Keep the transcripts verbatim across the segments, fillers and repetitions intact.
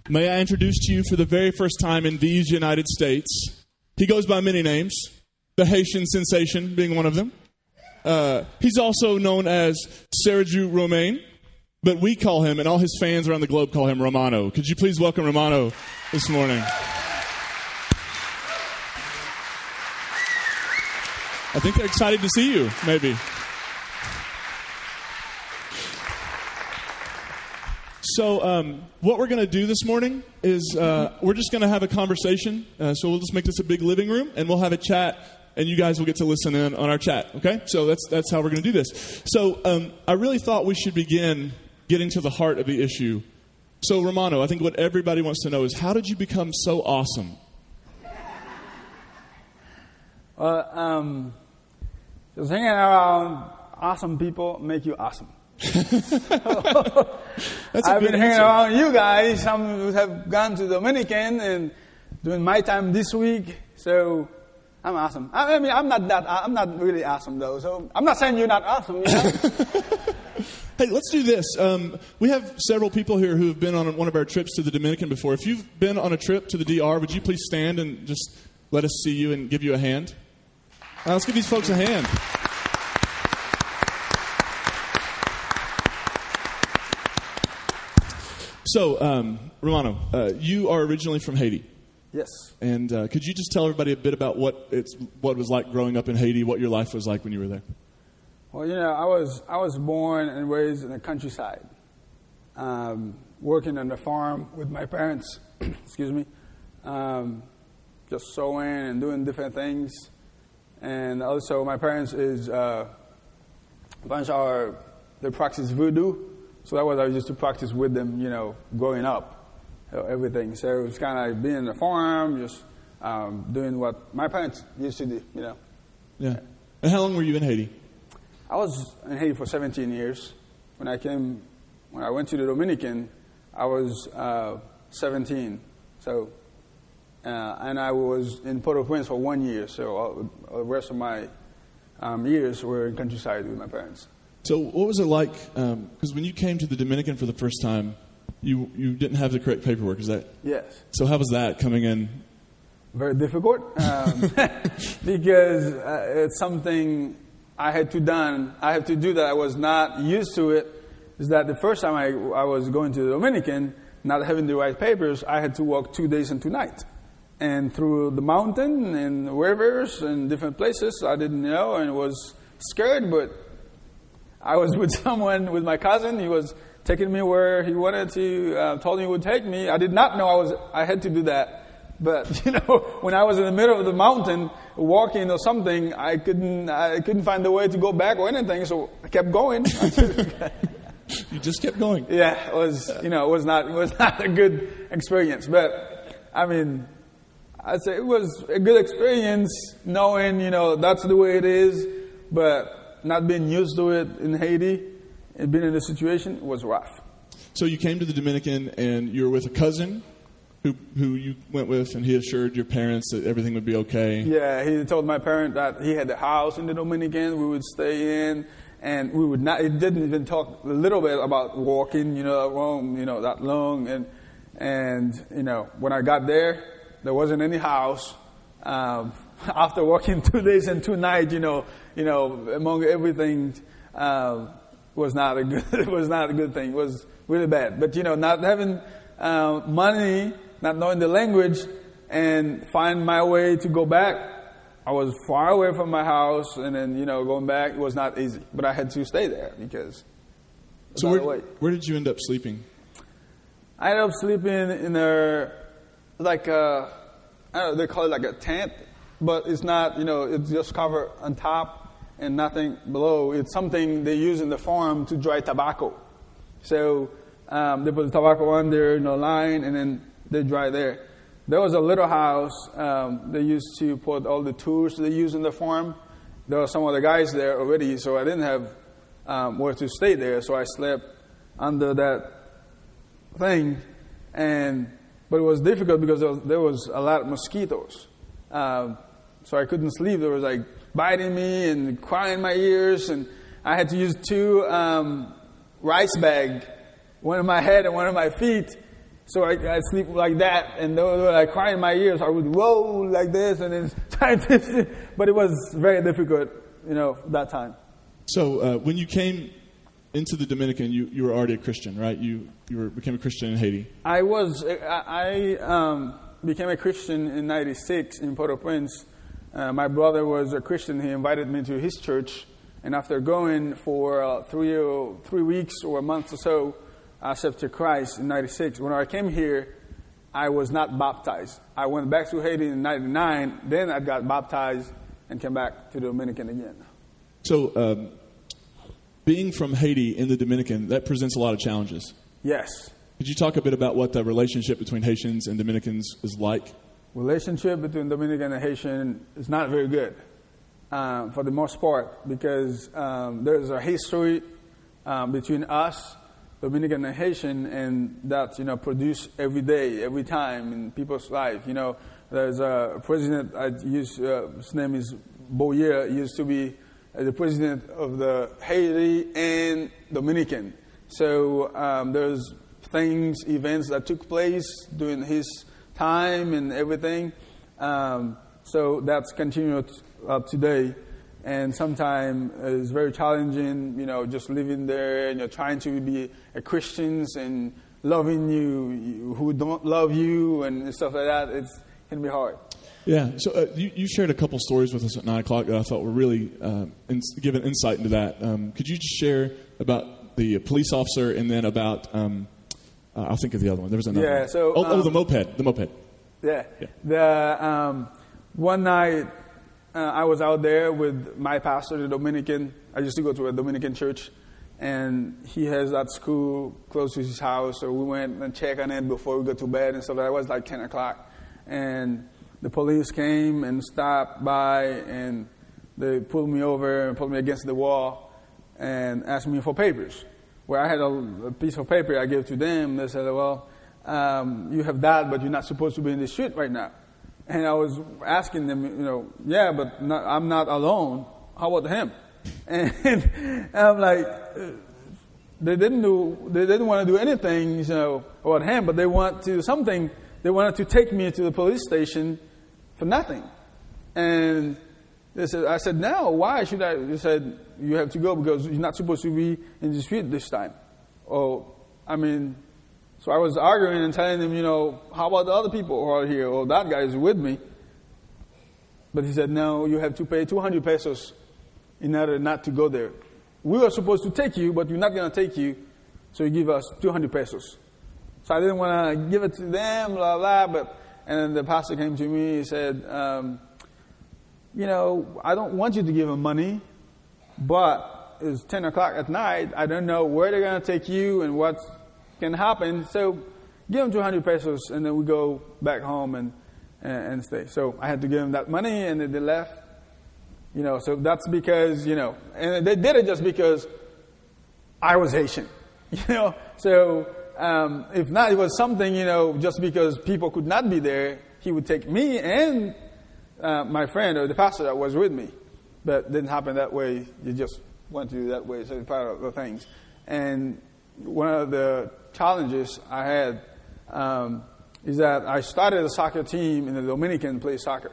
May I introduce to you for the very first time in these United States, he goes by many names, the Haitian Sensation being one of them. Uh, he's also known as Sergio Romain, but we call him, and all his fans around the globe call him Romano. Could you please welcome Romano this morning? I think they're excited to see you, maybe. So um, what we're going to do this morning is uh, we're just going to have a conversation. Uh, so we'll just make this a big living room, and we'll have a chat, and you guys will get to listen in on our chat, okay? So that's that's how we're going to do this. So um, I really thought we should begin getting to the heart of the issue. So, Romano, I think what everybody wants to know is, how did you become so awesome? Well, um, just hanging around awesome people make you awesome. That's a I've good been hanging answer. around you guys. Some have gone to Dominican and doing my time this week, so I'm awesome. I mean, I'm not that. I'm not really awesome though. So I'm not saying you're not awesome. You know? Hey, let's do this. Um, we have several people here who have been on one of our trips to the Dominican before. If you've been on a trip to the D R, would you please stand and just let us see you and give you a hand? Uh, let's give these folks a hand. So, um, Romano, uh, you are originally from Haiti. Yes. And uh, could you just tell everybody a bit about what it's what it was like growing up in Haiti, what your life was like when you were there? Well, you know, I was I was born and raised in the countryside, um, working on the farm with my parents. excuse me, um, just sewing and doing different things, and also my parents is uh, bunch are they practice voodoo, so that was I used to practice with them. You know, growing up, you know, everything. So it was kind of like being in the farm, just um, doing what my parents used to do. You know. Yeah. And how long were you in Haiti? I was in Haiti for seventeen years. When I came, when I went to the Dominican, I was uh, seventeen. So, uh, and I was in Port-au-Prince for one year. So all, all the rest of my um, years were in countryside with my parents. So what was it like? Because um, when you came to the Dominican for the first time, you you didn't have the correct paperwork. Is that? Yes. So how was that coming in? Very difficult um, because uh, it's something I had to done. I had to do that. I was not used to it. Is that the first time I, I was going to the Dominican, not having the right papers, I had to walk two days and two nights, and through the mountain and rivers and different places I didn't know, and was scared. But I was with someone, with my cousin. He was taking me where he wanted to. Uh, told me he would take me. I did not know I was. I had to do that. But you know, when I was in the middle of the mountain walking or something, I couldn't I couldn't find a way to go back or anything, so I kept going. You just kept going. Yeah, it was you know it was not it was not a good experience, but I mean, I'd say it was a good experience knowing you know that's the way it is, but not being used to it in Haiti and being in the situation was rough. So you came to the Dominican and you were with a cousin. Who, who you went with, and he assured your parents that everything would be okay? Yeah, he told my parents that he had a house in the Dominican we would stay in, and we would not. It didn't even talk a little bit about walking, you know, Rome, you know, that long. And and you know, when I got there, there wasn't any house. Um, after walking two days and two nights, you know, you know, among everything, uh, was not a good. It was not a good thing. It was really bad. But you know, not having uh, money. Not knowing the language, and find my way to go back. I was far away from my house, and then, you know, going back, it was not easy. But I had to stay there because... So where, where did you end up sleeping? I ended up sleeping in a, like a, I don't know, they call it like a tent, but it's not, you know, it's just covered on top and nothing below. It's something they use in the farm to dry tobacco. So um, they put the tobacco under, you know, line, and then they dry there. There was a little house. Um, they used to put all the tools they use in the farm. There were some of the guys there already, so I didn't have um, where to stay there. So I slept under that thing, and but it was difficult because there was, there was a lot of mosquitoes. Um, so I couldn't sleep. There was like biting me and crying in my ears, and I had to use two um, rice bags, one on my head and one on my feet. So I, I sleep like that, and they were, they were like crying in my ears. I would roll like this, and then trying to, but it was very difficult, you know, that time. So uh, when you came into the Dominican, you, you were already a Christian, right? You you were, became a Christian in Haiti. I was I, I um, became a Christian in ninety-six in Port-au-Prince. Uh, my brother was a Christian. He invited me to his church, and after going for uh, three or three weeks or a month or so, I accepted Christ in ninety-six. When I came here, I was not baptized. I went back to Haiti in ninety-nine. Then I got baptized and came back to the Dominican again. So, um, being from Haiti in the Dominican, that presents a lot of challenges. Yes. Could you talk a bit about what the relationship between Haitians and Dominicans is like? Relationship between Dominican and Haitian is not very good, um, for the most part, because um, there's a history um, between us, Dominican and Haitian, and that, you know, produce every day, every time in people's life. You know, there's a president, I use, uh, his name is Boyer, used to be the president of the Haiti and Dominican. So um, there's things, events that took place during his time and everything. Um, so that's continued up today. And sometimes it's very challenging, you know, just living there and you're trying to be a Christians and loving you who don't love you and stuff like that. It's, it can be hard. Yeah, so uh, you, you shared a couple stories with us at nine o'clock that I thought were really uh, in, give an insight into that. Um, could you just share about the police officer and then about, um, uh, I'll think of the other one. There was another yeah, one. So, oh, um, oh, the moped, the moped. Yeah. yeah. The um, one night uh, I was out there with my pastor, the Dominican. I used to go to a Dominican church, and he has that school close to his house, so we went and checked on it before we go to bed and stuff. That was like ten o'clock. And the police came and stopped by, and they pulled me over and put me against the wall and asked me for papers. Where I had a, a piece of paper I gave to them. They said, well, um, you have that, but you're not supposed to be in the street right now. And I was asking them, you know, yeah, but not, I'm not alone. How about him? And I'm like, they didn't do, they didn't want to do anything, you know, about him, but they want to do something. They wanted to take me to the police station for nothing. And they said, I said, no, why should I? They said, you have to go because you're not supposed to be in the street this time. Oh, I mean, so I was arguing and telling them, you know, how about the other people who are here? Oh, that guy is with me. But he said, no, you have to pay two hundred pesos in order not to go there. We were supposed to take you, but we're not going to take you, so you give us two hundred pesos. So I didn't want to give it to them, blah, blah, but, and then the pastor came to me, he said, um, you know, I don't want you to give them money, but it's ten o'clock at night. I don't know where they're going to take you and what can happen. So give them two hundred pesos, and then we go back home and, and, and stay. So I had to give them that money, and then they left. You know, so that's because, you know, and they did it just because I was Haitian. You know, so um, if not, it was something, you know, just because people could not be there, he would take me and uh, my friend or the pastor that was with me. But it didn't happen that way. You just went to do that way. So it's part of the things. And one of the challenges I had um, is that I started a soccer team in the Dominican, play soccer.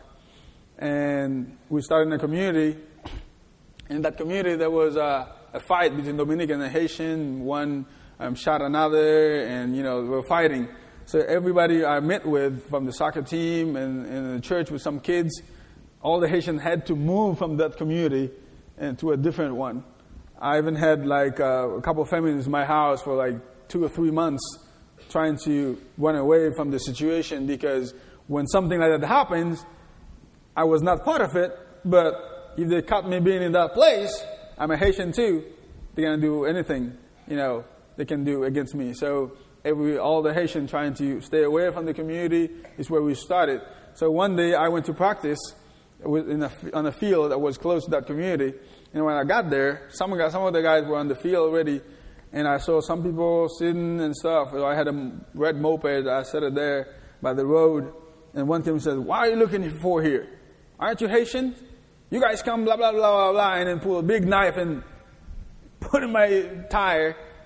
And we started in a community. In that community, there was a, a fight between Dominican and Haitian. One um, shot another, and, you know, we were fighting. So everybody I met with from the soccer team and in the church with some kids, all the Haitians had to move from that community and to a different one. I even had like uh, a couple of families in my house for like two or three months trying to run away from the situation, because when something like that happens, I was not part of it, but if they caught me being in that place, I'm a Haitian too, they're going to do anything, you know, they can do against me. So every all the Haitians trying to stay away from the community is where we started. So one day I went to practice in a, on a field that was close to that community. And when I got there, some, guys, some of the guys were on the field already, and I saw some people sitting and stuff. So I had a red moped, I set it there by the road, and one came and said, "Why are you looking for here? Aren't you Haitian? You guys come, blah, blah, blah, blah, blah," and then pull a big knife and put in my tire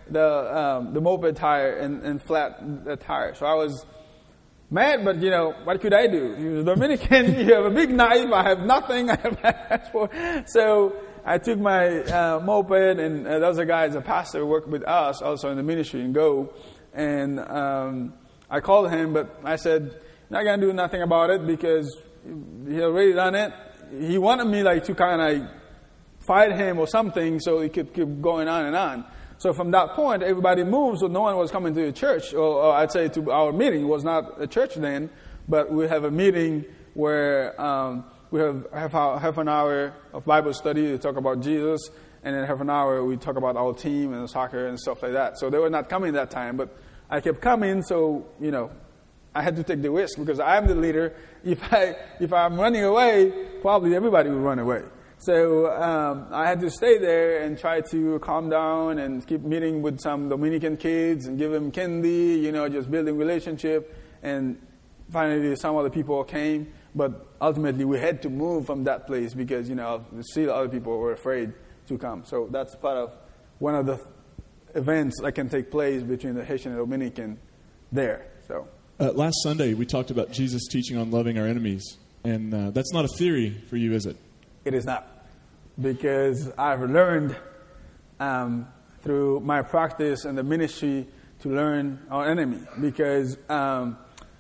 the um, the moped tire and, and flat the tire. So I was mad, but you know, what could I do? You're Dominican, you have a big knife, I have nothing, I have my passport. So I took my uh, moped, and uh, there was a guy, as a pastor, who worked with us also in the ministry in Go, and um, I called him, but I said, not going to do nothing about it because he already done it. He wanted me like to kind of like fight him or something so he could keep going on and on. So from that point, everybody moved, so no one was coming to the church, or, or I'd say to our meeting. It was not a church then, but we have a meeting where um, we have half, half an hour of Bible study to talk about Jesus, and then half an hour we talk about our team and soccer and stuff like that. So they were not coming that time, but I kept coming, so, you know, I had to take the risk because I'm the leader. If, I, if I'm running away, probably everybody will run away. So um, I had to stay there and try to calm down and keep meeting with some Dominican kids and give them candy, you know, just building relationship. And finally, some other people came. But ultimately, we had to move from that place because, you know, still other people were afraid to come. So that's part of one of the events that can take place between the Haitian and Dominican there. So uh, last Sunday, we talked about Jesus teaching on loving our enemies. And uh, that's not a theory for you, is it? It is not, because I've learned um, through my practice and the ministry to learn our enemy. Because, um,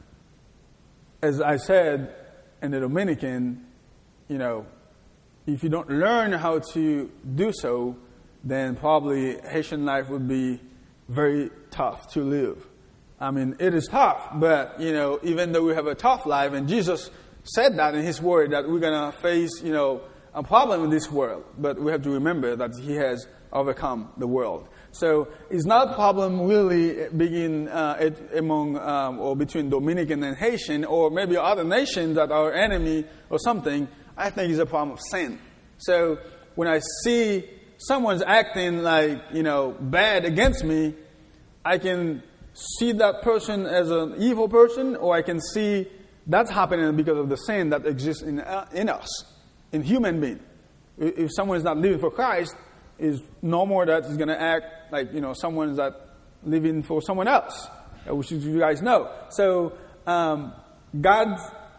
as I said, in the Dominican, you know, if you don't learn how to do so, then probably Haitian life would be very tough to live. I mean, it is tough, but, you know, even though we have a tough life, and Jesus said that in His Word, that we're going to face, you know, a problem in this world, but we have to remember that He has overcome the world. So it's not a problem really begin uh, among um, or between Dominican and Haitian, or maybe other nations that are enemy or something. I think it's a problem of sin. So when I see someone's acting like, you know, bad against me, I can see that person as an evil person, or I can see that's happening because of the sin that exists in uh, in us. In human being. If someone is not living for Christ, is no more that he's going to act like, you know, someone's that living for someone else, which you guys know. So um, God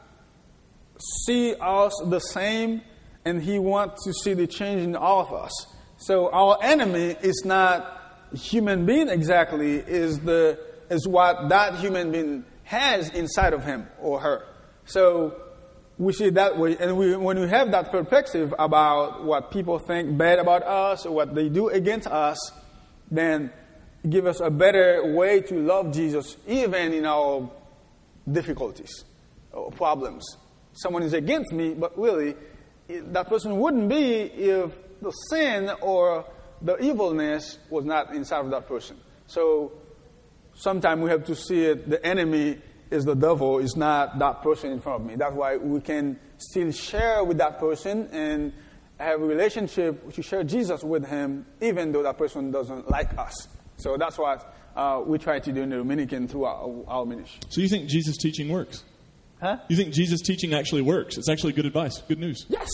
see us the same, and He wants to see the change in all of us. So our enemy is not a human being exactly, is the is what that human being has inside of him or her. So we see it that way, and we, when we have that perspective about what people think bad about us or what they do against us, then give us a better way to love Jesus even in our difficulties or problems. Someone is against me, but really, that person wouldn't be if the sin or the evilness was not inside of that person. So sometimes we have to see it, the enemy is the devil, is not that person in front of me. That's why we can still share with that person and have a relationship to share Jesus with him, even though that person doesn't like us. So that's what uh, we try to do in the Dominican through our, our ministry. So you think Jesus' teaching works? Huh? You think Jesus' teaching actually works? It's actually good advice, good news. Yes.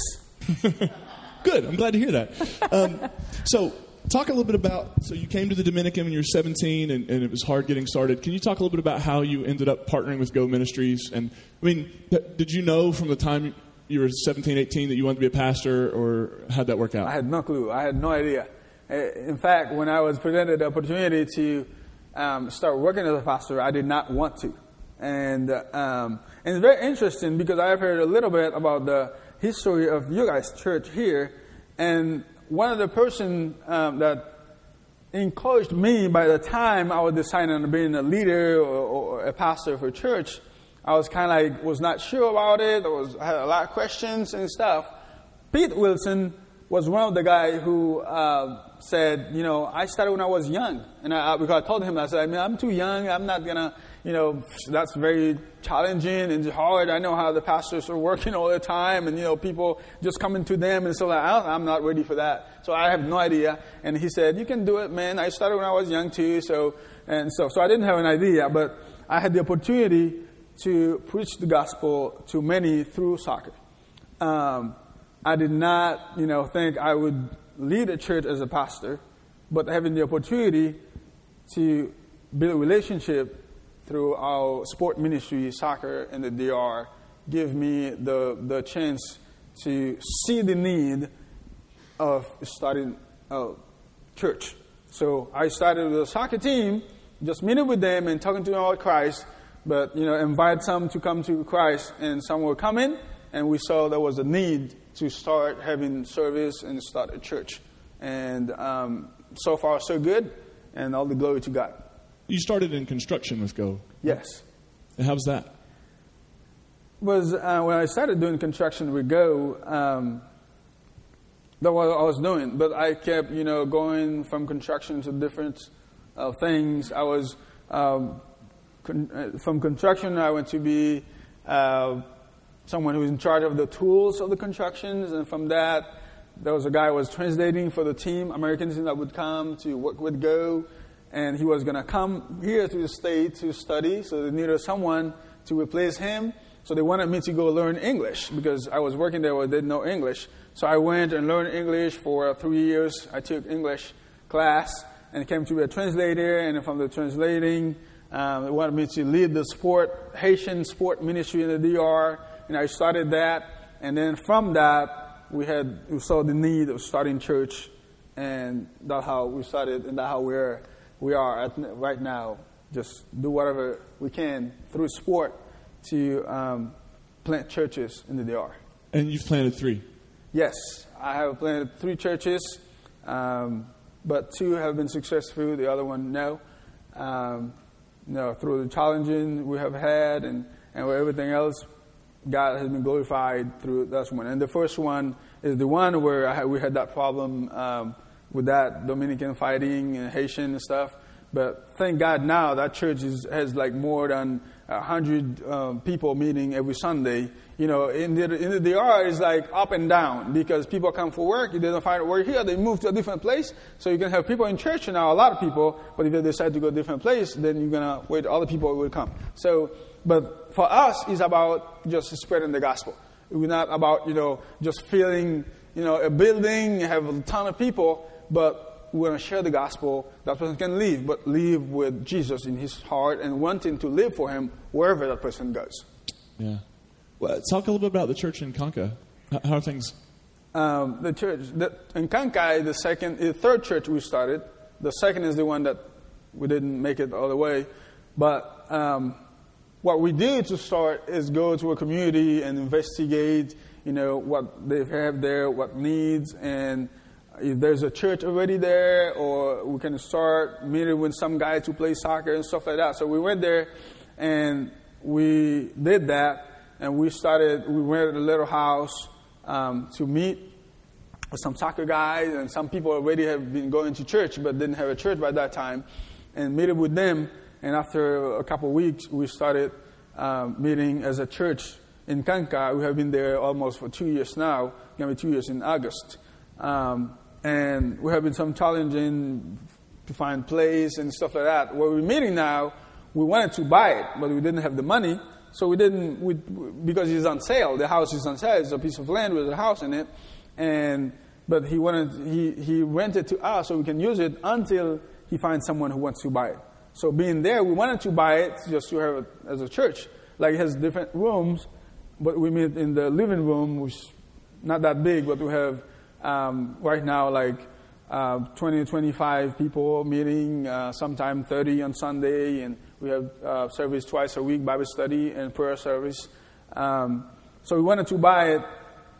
Good. I'm glad to hear that. Um, so talk a little bit about, so you came to the Dominican when you were seventeen and, and it was hard getting started. Can you talk a little bit about how you ended up partnering with Go Ministries? And I mean, did you know from the time you were seventeen, eighteen that you wanted to be a pastor, or how'd that work out? I had no clue. I had no idea. In fact, when I was presented the opportunity to um, start working as a pastor, I did not want to. And, um, and it's very interesting because I've heard a little bit about the history of you guys' church here. And one of the person um, that encouraged me by the time I was deciding on being a leader or, or a pastor for church, I was kind of like, was not sure about it. I, was, I had a lot of questions and stuff. Pete Wilson was one of the guys who uh, said, you know, I started when I was young. And I, because I told him, I said, I mean, I'm too young. I'm not going to, you know, that's very challenging and hard. I know how the pastors are working all the time and, you know, people just coming to them and so like, I'm not ready for that. So I have no idea. And he said, you can do it, man. I started when I was young too. So, and so, so I didn't have an idea, but I had the opportunity to preach the gospel to many through soccer. Um, I did not, you know, think I would lead a church as a pastor, but having the opportunity to build a relationship through our sport ministry, soccer in the D R, give me the, the chance to see the need of starting a church. So I started with a soccer team, just meeting with them and talking to them about Christ, but, you know, invite some to come to Christ, and some were coming, and we saw there was a need to start having service and start a church. And um, so far, so good, and all the glory to God. You started in construction with Go. Yes. And how was that? Was uh, when I started doing construction with Go, um, that's what I was doing. But I kept, you know, going from construction to different uh, things. I was um, con- from construction. I went to be uh, someone who was in charge of the tools of the constructions, and from that, there was a guy who was translating for the team, American team that would come to work with Go, and he was going to come here to the state to study. So they needed someone to replace him. So they wanted me to go learn English because I was working there where they didn't know English. So I went and learned English for three years. I took English class and came to be a translator. And from the translating, um, they wanted me to lead the sport, Haitian sport ministry in the D R. And I started that. And then from that, we had we saw the need of starting church. And that's how we started, and that's how we're, we are at, right now. Just do whatever we can through sport to um, plant churches in the D R. And you've planted three? Yes, I have planted three churches, um, but two have been successful. The other one, no. Um, no, through the challenging we have had and, and everything else, God has been glorified through that one. And the first one is the one where I had, we had that problem um, with that Dominican fighting and Haitian and stuff. But thank God now that church is, has like more than a hundred um, people meeting every Sunday. You know, in the, in the D R is like up and down because people come for work. If they don't find work here, they move to a different place. So you can have people in church now, a lot of people. But if they decide to go to a different place, then you're gonna wait. Other people will come. So, but for us, it's about just spreading the gospel. It's not about you know just filling you know a building, have a ton of people, but we want to share the gospel. That person can leave, but live with Jesus in his heart and wanting to live for him wherever that person goes. Yeah. Well, talk a little bit about the church in Kanka. How are things? Um, the church the, in Kankai, the second, the third church we started. The second is the one that we didn't make it all the way. But um, what we do to start is go to a community and investigate, you know, what they have there, what needs, and if there's a church already there, or we can start meeting with some guy to play soccer and stuff like that. So we went there and we did that, and we started, we rented a little house um, to meet with some soccer guys, and some people already have been going to church but didn't have a church by that time, and meeting with them. And after a couple of weeks, we started um, meeting as a church in Kanka. We have been there almost for two years now, going to be two years in August. Um, And we have been some challenging to find place and stuff like that. Where we're meeting now, we wanted to buy it, but we didn't have the money. So we didn't, we, because it's on sale. The house is on sale. It's a piece of land with a house in it. And, but he wanted, he, he rented to us so we can use it until he finds someone who wants to buy it. So being there, we wanted to buy it just to have it as a church. Like it has different rooms, but we meet in the living room, which is not that big, but we have Um, right now, like uh, twenty to twenty-five people meeting, uh, sometime thirty on Sunday, and we have uh, service twice a week, Bible study and prayer service. Um, so we wanted to buy it,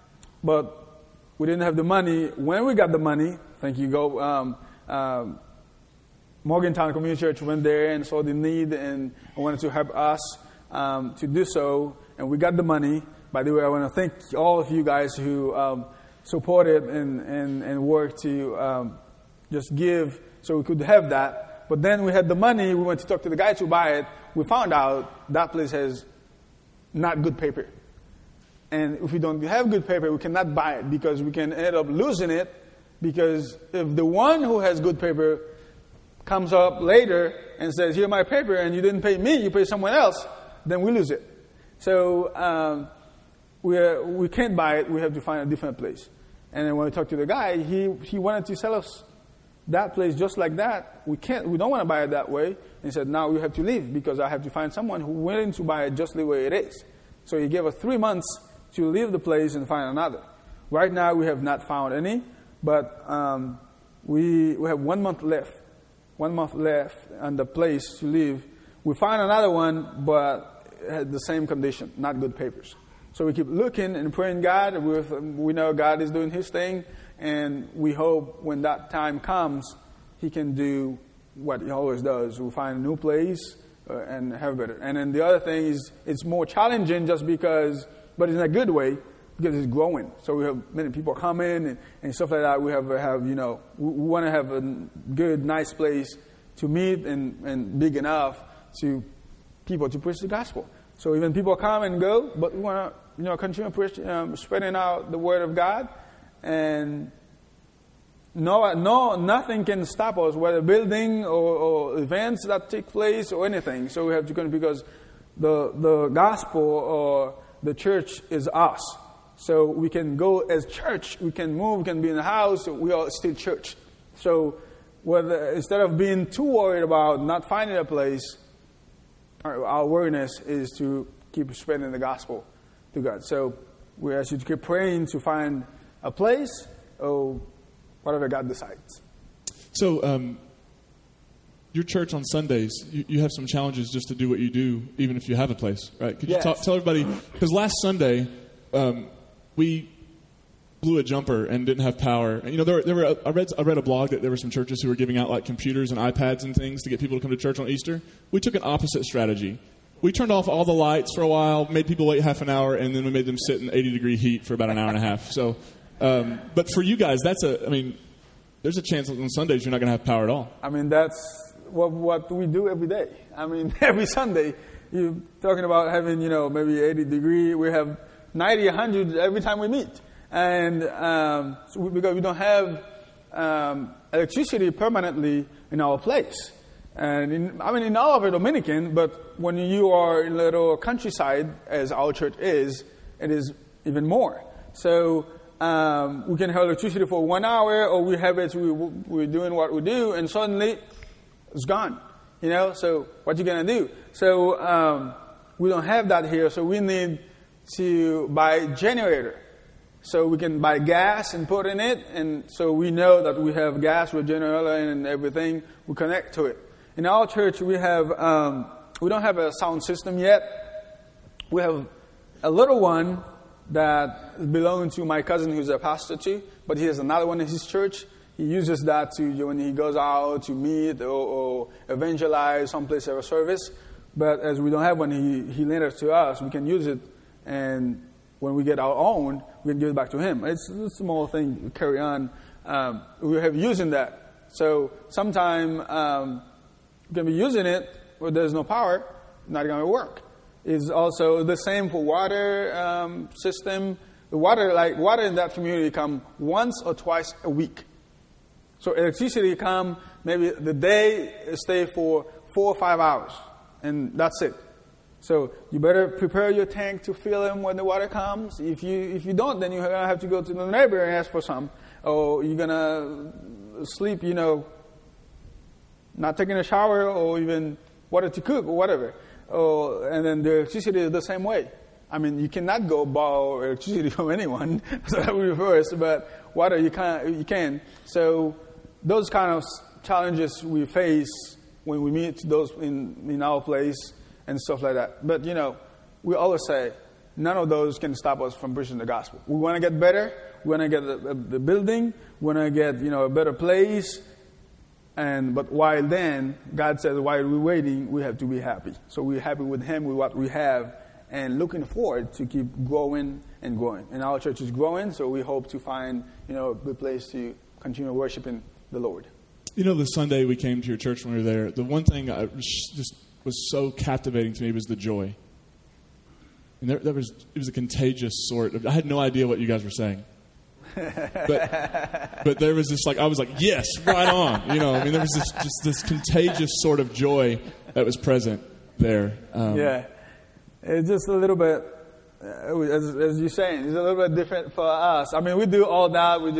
but we didn't have the money. When we got the money, thank you, go, um, um, Morgantown Community Church went there and saw the need and wanted to help us um, to do so, and we got the money. By the way, I want to thank all of you guys who um, supported and, and, and worked to um, just give so we could have that. But then we had the money. We went to talk to the guy to buy it. We found out that place has not good paper. And if we don't have good paper, we cannot buy it because we can end up losing it, because if the one who has good paper comes up later and says, "Here's my paper," and you didn't pay me, you pay someone else, then we lose it. So um, we are, we can't buy it. We have to find a different place. And then when we talked to the guy, he he wanted to sell us that place just like that, we can't, we don't want to buy it that way. And he said, now you have to leave because I have to find someone who's willing to buy it just the way it is. So he gave us three months to leave the place and find another. Right now we have not found any, but um, we we have one month left. One month left on the place to live. We find another one, but it had the same condition, not good papers. So we keep looking and praying God. With, we know God is doing His thing, and we hope when that time comes, He can do what He always does. We'll find a new place uh, and have better. And then the other thing is, it's more challenging just because, but in a good way, because it's growing. So we have many people come in and, and stuff like that. We have, have you know, we, we want to have a good, nice place to meet and, and big enough to people to preach the gospel. So even people come and go, but we want to, you know, continue preach, um, spreading out the word of God, and no, no, nothing can stop us, whether building or, or events that take place or anything. So we have to continue because the the gospel or the church is us. So we can go as church, we can move, we can be in the house, we are still church. So whether, instead of being too worried about not finding a place, our, our worriness is to keep spreading the gospel to God. So we ask you to keep praying to find a place or whatever God decides. So um, your church on Sundays, you, you have some challenges just to do what you do, even if you have a place, right? Could you Yes. talk, tell everybody, because last Sunday, um, we blew a jumper and didn't have power. And, you know, there were, there were I read I read a blog that there were some churches who were giving out like computers and iPads and things to get people to come to church on Easter. We took an opposite strategy. We turned off all the lights for a while, made people wait half an hour, and then we made them sit in eighty degree heat for about an hour and a half. So, um, but for you guys, that's a. I mean, there's a chance on Sundays you're not going to have power at all. I mean, that's what what we do every day. I mean, every Sunday, you're talking about having, you know, maybe eighty degree. We have ninety, one hundred every time we meet. And um, so we, because we don't have um, electricity permanently in our place. And in, I mean, in all of it Dominican, but when you are in a little countryside, as our church is, it is even more. So um, we can have electricity for one hour, or we have it, we, we're doing what we do, and suddenly it's gone. You know, so what you going to do? So um, we don't have that here, so we need to buy generator. So we can buy gas and put in it, and so we know that we have gas with generator and everything. We connect to it. In our church, we have um, we don't have a sound system yet. We have a little one that belongs to my cousin, who's a pastor too, but he has another one in his church. He uses that to when he goes out to meet or, or evangelize someplace at a service. But as we don't have one, he he lent it to us. We can use it, and when we get our own, we can give it back to him. It's a small thing we carry on. Um, we have using that. So sometime um, we can be using it where there's no power, not going to work. It's also the same for water um, system. The water, like water in that community, come once or twice a week. So electricity come maybe the day stay for four or five hours, and that's it. So you better prepare your tank to fill them when the water comes. If you if you don't, then you're gonna have to go to the neighbor and ask for some, or you're gonna sleep, you know, not taking a shower or even water to cook or whatever. Oh, and then the electricity is the same way. I mean, you cannot go borrow electricity from anyone, so that would be reverse. But water, you can you can. So those kind of challenges we face when we meet those in in our place. And stuff like that. But, you know, we always say, none of those can stop us from preaching the gospel. We want to get better. We want to get the, the building. We want to get, you know, a better place. And But while then, God says, while we're waiting, we have to be happy. So we're happy with Him, with what we have, and looking forward to keep growing and growing. And our church is growing, so we hope to find, you know, a good place to continue worshiping the Lord. You know, the Sunday we came to your church when we were there, the one thing I just was so captivating to me was the joy. And there, there was it was a contagious sort of. I had no idea what you guys were saying, but but there was this like I was like yes, right on. You know, I mean there was this just this contagious sort of joy that was present there. Um, yeah, it's just a little bit, uh, as, as you're saying, it's a little bit different for us. I mean, we do all that. We do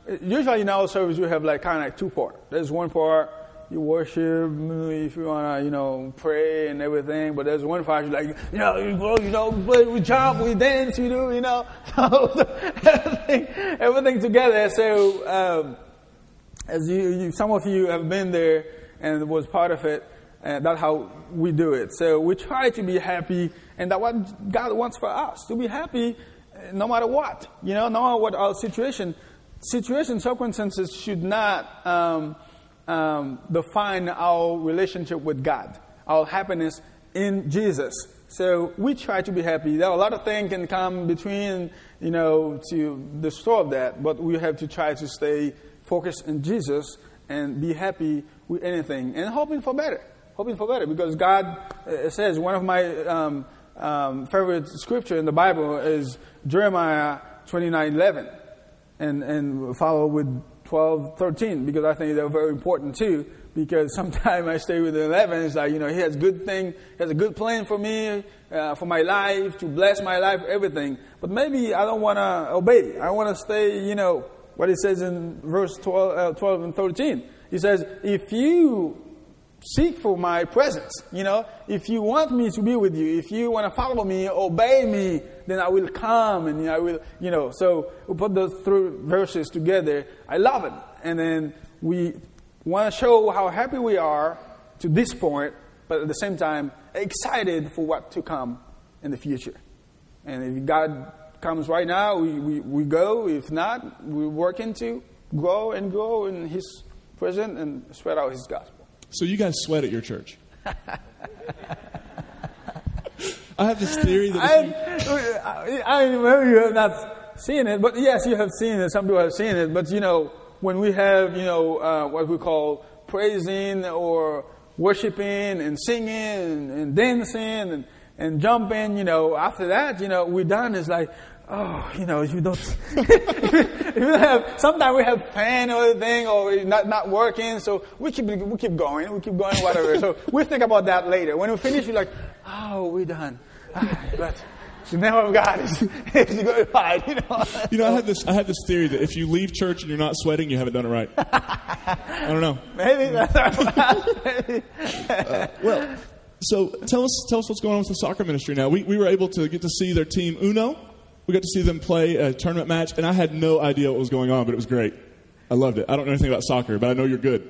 usually in our service we have like kind of like two parts. There's one part you worship, if you wanna, you know, pray and everything. But there's one part you like, you know, you go, you know, we play, we jump, we dance, you do, you know, so everything, everything together. So um, as you, you, some of you have been there and was part of it, and that's how we do it. So we try to be happy, and that's what God wants for us, to be happy no matter what, you know, no matter what our situation. Situation, circumstances should not um, um, define our relationship with God, our happiness in Jesus. So we try to be happy. There are a lot of things can come between, you know, to disturb that, but we have to try to stay focused in Jesus and be happy with anything and hoping for better. Hoping for better, because God uh, says, one of my um, um, favorite scripture in the Bible is Jeremiah twenty-nine eleven, and and follow with twelve thirteen, because I think they're very important too. Because sometimes I stay with the eleven, it's like, you know, He has good thing, He has a good plan for me, uh, for my life, to bless my life, everything. But maybe I don't want to obey. I want to stay, you know, what He says in verse twelve, uh, twelve and thirteen. He says, if you seek for my presence, you know, if you want me to be with you, if you want to follow me, obey me, then I will come and I will, you know. So we put those three verses together. I love it. And then we want to show how happy we are to this point, but at the same time, excited for what to come in the future. And if God comes right now, we, we, we go. If not, we're working to grow and grow in His presence and spread out His gospel. So you guys sweat at your church. I have this theory that I, you, I, I remember you have not seen it, but yes, you have seen it. Some people have seen it. But, you know, when we have, you know, uh, what we call praising or worshiping and singing and, and dancing and, and jumping, you know, after that, you know, we're done. It's like, oh, you know, if you don't, if you have, sometimes we have pain or anything, or not not working, so we keep we keep going, we keep going, whatever. So we think about that later. When we finish, we're like, oh, we're done. But the name of God is, is glorified, you know. You know, I had this I had this theory that if you leave church and you're not sweating, you haven't done it right. I don't know. Maybe that's right. uh, well, so tell us tell us what's going on with the soccer ministry now. We we were able to get to see their team Uno. We got to see them play a tournament match, and I had no idea what was going on, but it was great. I loved it. I don't know anything about soccer, but I know you're good.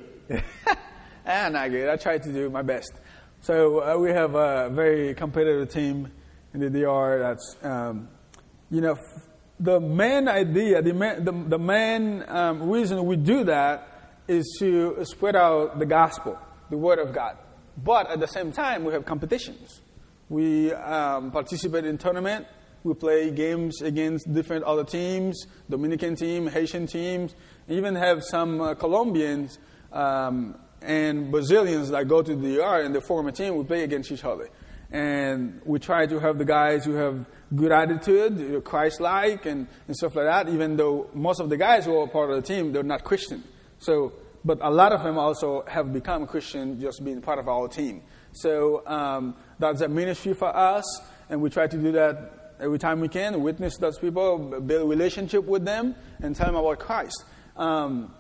I'm not good. I try to do my best. So uh, we have a very competitive team in the D R. That's, um, you know, f- the main idea, the main, the, the main um, reason we do that is to spread out the gospel, the word of God. But at the same time, we have competitions. We um, participate in tournament. We play games against different other teams, Dominican team, Haitian teams, even have some uh, Colombians um, and Brazilians that go to the D R and they form a team. We play against each other. And we try to have the guys who have good attitude, Christ-like, and, and stuff like that, even though most of the guys who are part of the team, they're not Christian. So, but a lot of them also have become Christian just being part of our team. So um, that's a ministry for us, and we try to do that every time we can, witness those people, build a relationship with them, and tell them about Christ. Um,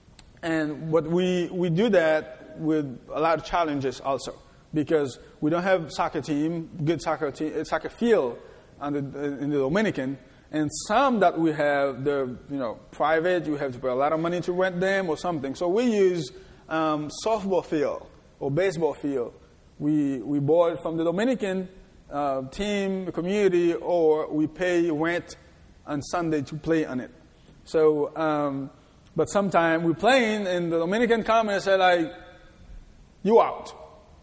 and what we we do that with a lot of challenges also, because we don't have soccer team, good soccer team, soccer field on the, in the Dominican, and some that we have, they're you know private. You have to pay a lot of money to rent them or something. So we use um, softball field or baseball field. We we bought from the Dominican Uh, team, community, or we pay rent on Sunday to play on it. So, um, but sometimes we're playing, and the Dominican come and say like, "You out."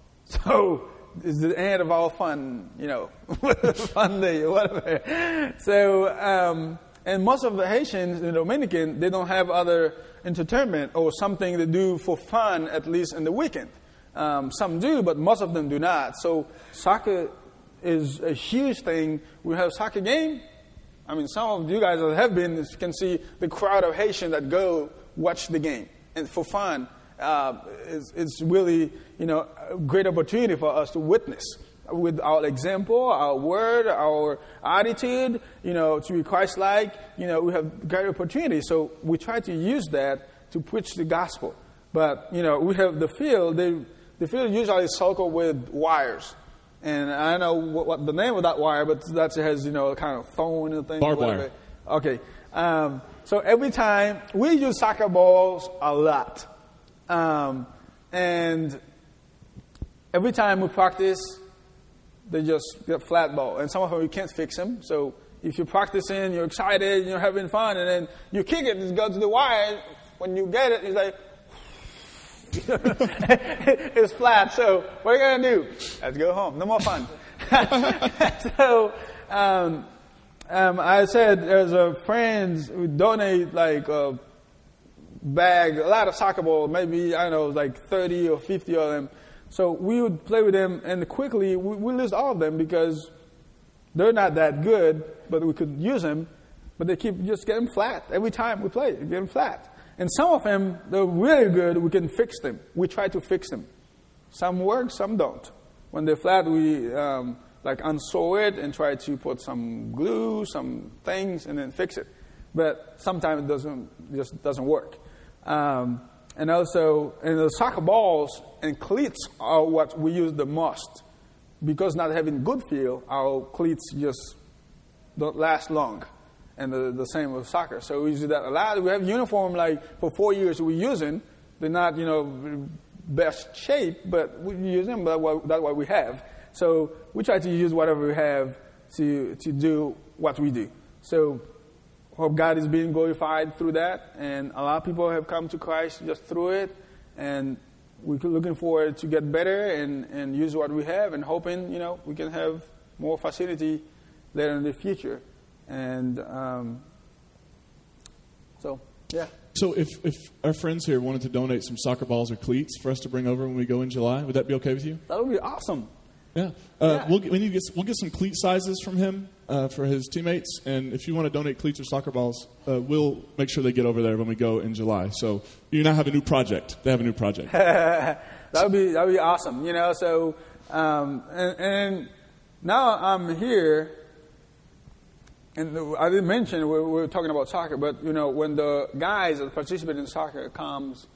So it's the end of our fun, you know, fun day or whatever. So, um, and most of the Haitians in the Dominican, they don't have other entertainment or something to do for fun, at least in the weekend. Um, some do, but most of them do not. So soccer is a huge thing. We have a soccer game. I mean, some of you guys that have been can see the crowd of Haitians that go watch the game. And for fun, uh, it's, it's really, you know, a great opportunity for us to witness with our example, our word, our attitude, you know, to be Christ-like, you know, we have great opportunity. So we try to use that to preach the gospel. But, you know, we have the field. They, the field usually is circled with wires. And I don't know what, what the name of that wire, but that has, you know, kind of thorn and thing. Barbed wire. Okay. Um, so every time, we use soccer balls a lot. Um, and every time we practice, they just get flat ball. And some of them you can't fix them. So if you're practicing, you're excited, you're having fun, and then you kick it, it goes to the wire. When you get it, it's like, it's flat. So what are you going to do? Let's go home. No more fun. so um, um, I said there's a friends who donate like a bag, a lot of soccer balls, maybe, I don't know, like thirty or fifty of them. So we would play with them, and quickly we, we lose all of them because they're not that good, but we could use them. But they keep just getting flat every time we play. They get them flat, and some of them they're really good. We can fix them. We try to fix them. Some work, some don't. When they're flat, we um, like unsew it and try to put some glue, some things, and then fix it. But sometimes it doesn't just doesn't work. Um, And also, and the soccer balls and cleats are what we use the most. Because not having good feel, our cleats just don't last long. And the, the same with soccer. So we use that a lot. We have uniform like for four years we're using. They're not, you know, best shape, but we use them. But that's what we have. So we try to use whatever we have to to do what we do. So hope God is being glorified through that, and a lot of people have come to Christ just through it, and we're looking forward to get better and, and use what we have, and hoping, you know, we can have more facility later in the future. And um, so, yeah. So if, if our friends here wanted to donate some soccer balls or cleats for us to bring over when we go in July, would that be okay with you? That would be awesome. Yeah. Uh, yeah. We'll, get, we need to get, we'll get some cleat sizes from him uh, for his teammates. And if you want to donate cleats or soccer balls, uh, we'll make sure they get over there when we go in July. So you now have a new project. They have a new project. that would be that would be awesome. You know, so, um, and, and now I'm here. And I didn't mention, we were talking about soccer, but, you know, when the guys that participate in soccer comes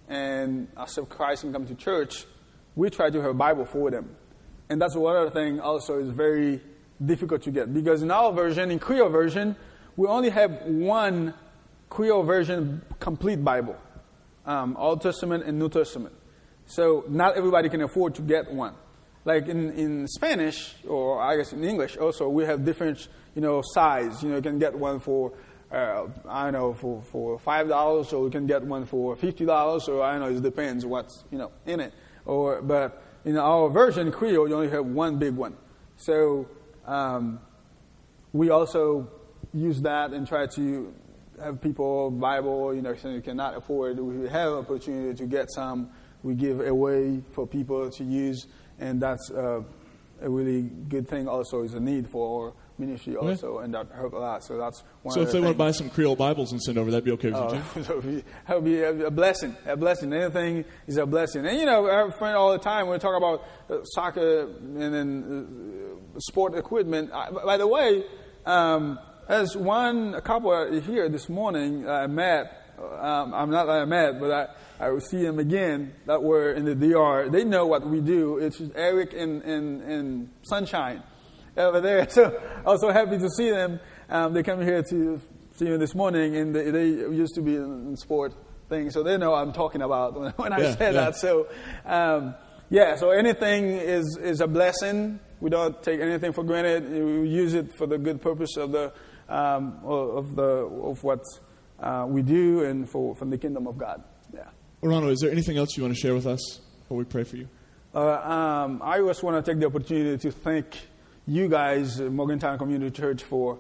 and accept Christ and come to church, we try to have a Bible for them. And that's one other thing also is very difficult to get. Because in our version, in Creole version, we only have one Creole version complete Bible. Um, Old Testament and New Testament. So not everybody can afford to get one. Like in, in Spanish, or I guess in English also, we have different, you know, size. You know, you can get one for, uh, I don't know, for, for five dollars, or you can get one for fifty dollars, or I don't know, it depends what's, you know, in it. Or, but in our version, Creole, you only have one big one. So um, we also use that and try to have people, Bible, you know, so you cannot afford, we have an opportunity to get some, we give away for people to use. And that's uh, a really good thing also, is a need for our ministry also, okay. And that helps a lot. So that's one So of if the they things. want to buy some Creole Bibles and send over, that'd be okay with uh, you, Jim? That would be, that would be a, a blessing, a blessing. Anything is a blessing. And, you know, I have a friend all the time, we talk about uh, soccer and then uh, sport equipment. I, by the way, um, as one a couple here this morning I met, um, I'm not that I met, but I, I will see them again that were in the D R. They know what we do. It's Eric and, and, and Sunshine over there. So I was so happy to see them. Um, they come here to see me this morning, and they, they used to be in, in sport things, so they know what I'm talking about when, when I yeah, say yeah. that. So, um, yeah, so anything is, is a blessing. We don't take anything for granted. We use it for the good purpose of the um, of the of what uh, we do and for from the kingdom of God. Yeah. Orlando, is there anything else you want to share with us before we pray for you? Uh, um, I just want to take the opportunity to thank you guys, Morgantown Community Church, for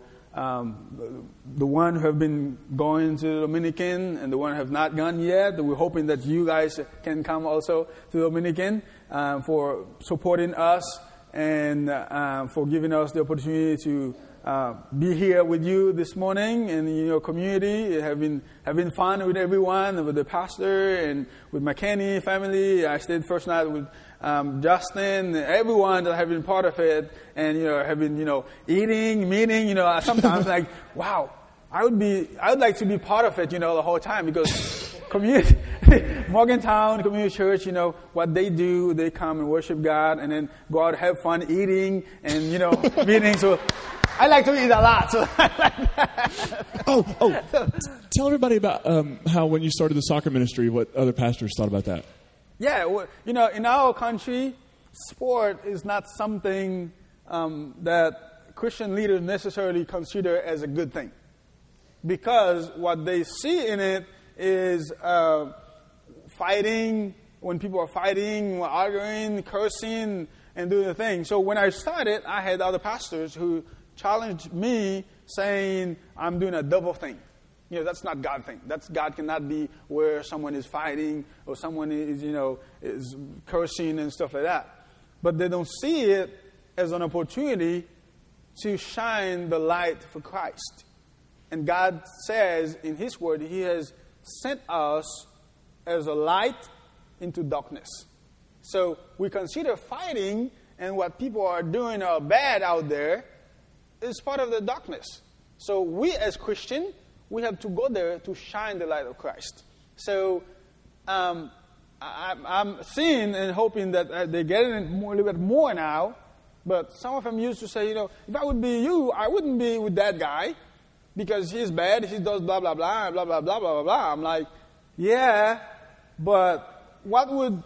um, the one who have been going to the Dominican and the one who have not gone yet. We're hoping that you guys can come also to the Dominican, um, for supporting us and uh, for giving us the opportunity to uh, be here with you this morning and in your community, having having fun with everyone, with the pastor and with my Kenny family. I stayed first night with um, Justin, everyone that have been part of it, and you know, have been you know eating, meeting. You know, sometimes like, wow, I would be, I would like to be part of it. You know, the whole time because community, Morgantown Community Church. You know what they do? They come and worship God, and then go out have fun eating and you know meeting. So. I like to eat a lot, so I like that. Oh, oh. Tell everybody about um, how when you started the soccer ministry, what other pastors thought about that. Yeah, well, you know, in our country, sport is not something um, that Christian leaders necessarily consider as a good thing. Because what they see in it is uh, fighting, when people are fighting, arguing, cursing, and doing the thing. So when I started, I had other pastors who challenged me saying, I'm doing a double thing. You know, that's not God thing. That's God cannot be where someone is fighting or someone is, you know, is cursing and stuff like that. But they don't see it as an opportunity to shine the light for Christ. And God says in His Word, He has sent us as a light into darkness. So we consider fighting and what people are doing are bad out there is part of the darkness. So we as Christians, we have to go there to shine the light of Christ. So um, I, I'm seeing and hoping that uh, they're getting it more, a little bit more now. But some of them used to say, you know, if I would be you, I wouldn't be with that guy because he's bad, he does blah, blah, blah, blah, blah, blah, blah, blah. I'm like, yeah, but what would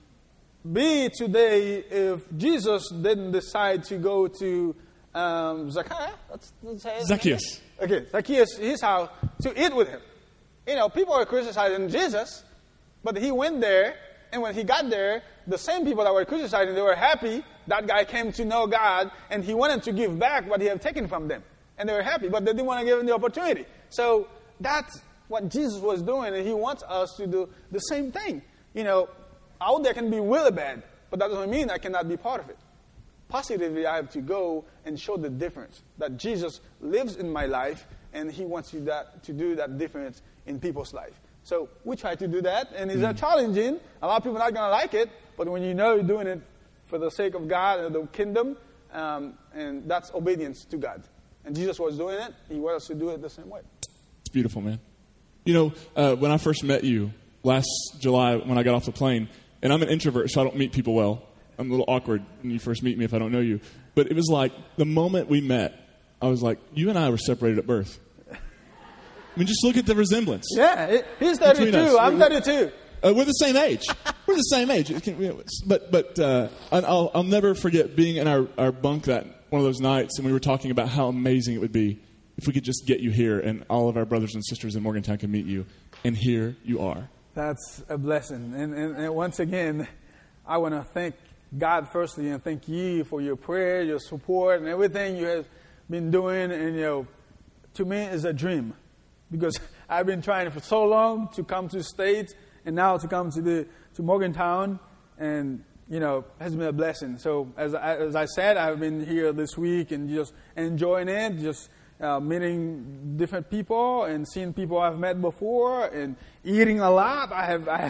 be today if Jesus didn't decide to go to Um, Zacchaeus? Let's, let's say Zacchaeus. Okay, Zacchaeus, his house, to eat with him. You know, people are criticizing Jesus, but he went there, and when he got there, the same people that were criticizing, they were happy. That guy came to know God, and he wanted to give back what he had taken from them. And they were happy, but they didn't want to give him the opportunity. So that's what Jesus was doing, and he wants us to do the same thing. You know, out there can be really bad, but that doesn't mean I cannot be part of it. Positively, I have to go and show the difference that Jesus lives in my life, and He wants you that, to do that difference in people's life. So we try to do that, and it's mm. challenging. A lot of people are not going to like it, but when you know you're doing it for the sake of God and the kingdom, um, and that's obedience to God. And Jesus was doing it. He wants us to do it the same way. It's beautiful, man. You know, uh, when I first met you last July when I got off the plane, and I'm an introvert, so I don't meet people well. I'm a little awkward when you first meet me if I don't know you. But it was like the moment we met, I was like, you and I were separated at birth. I mean, just look at the resemblance. Yeah, it, he's thirty-two. I'm thirty-two. Uh, we're the same age. We're the same age. But but uh, I'll, I'll never forget being in our, our bunk that one of those nights, and we were talking about how amazing it would be if we could just get you here and all of our brothers and sisters in Morgantown can meet you. And here you are. That's a blessing. And, and, and once again, I want to thank God firstly, and thank you for your prayer, your support, and everything you have been doing. And, you know, to me, it's a dream. Because I've been trying for so long to come to the States, and now to come to the to Morgantown, and, you know, has been a blessing. So, as I, as I said, I've been here this week and just enjoying it, just uh, meeting different people and seeing people I've met before and eating a lot. I have, I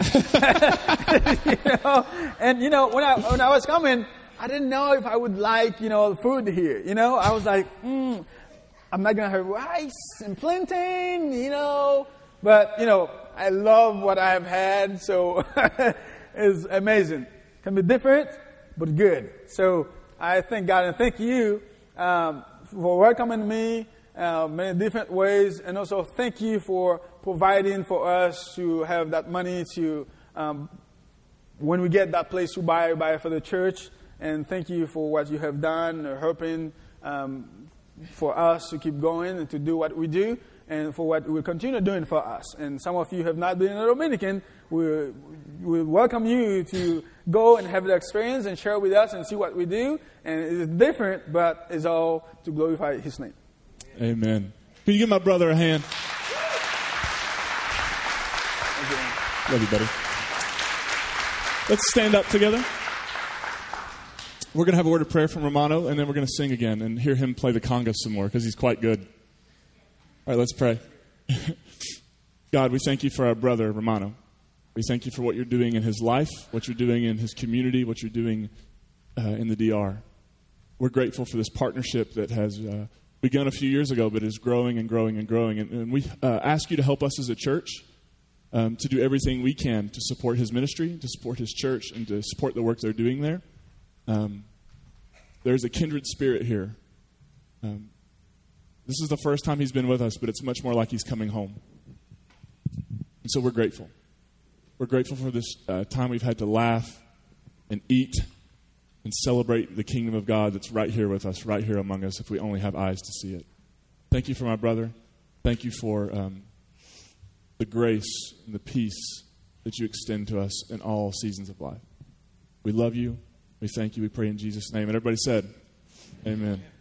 have you know, and you know, when I when I was coming, I didn't know if I would like, you know, the food here. You know, I was like, mm, I'm not gonna have rice and plantain, you know, but you know, I love what I have had, so it's amazing. Can be different, but good. So I thank God and thank you um, for welcoming me uh, many different ways, and also thank you for providing for us to have that money to, um, when we get that place to buy, buy for the church. And thank you for what you have done, uh, helping um, for us to keep going and to do what we do, and for what we continue doing for us. And some of you have not been a Dominican. We we welcome you to go and have the experience and share with us and see what we do. And it's different, but it's all to glorify His name. Amen. Can you give my brother a hand? Love you, buddy. Let's stand up together. we're going to have a word of prayer from Romano, and then we're going to sing again and hear him play the conga some more because he's quite good. All right, let's pray. God, we thank you for our brother, Romano. We thank you for what you're doing in his life, what you're doing in his community, what you're doing uh, in the D R. We're grateful for this partnership that has uh, begun a few years ago, but is growing and growing and growing. And, and we uh, ask you to help us as a church um, to do everything we can to support his ministry, to support his church, and to support the work they're doing there. Um, there's a kindred spirit here. Um, this is the first time he's been with us, but it's much more like he's coming home. And so we're grateful. We're grateful for this uh, time we've had to laugh and eat and celebrate the kingdom of God that's right here with us, right here among us, if we only have eyes to see it. Thank you for my brother. Thank you for um, the grace and the peace that you extend to us in all seasons of life. We love you. We thank you. We pray in Jesus' name. And everybody said, amen.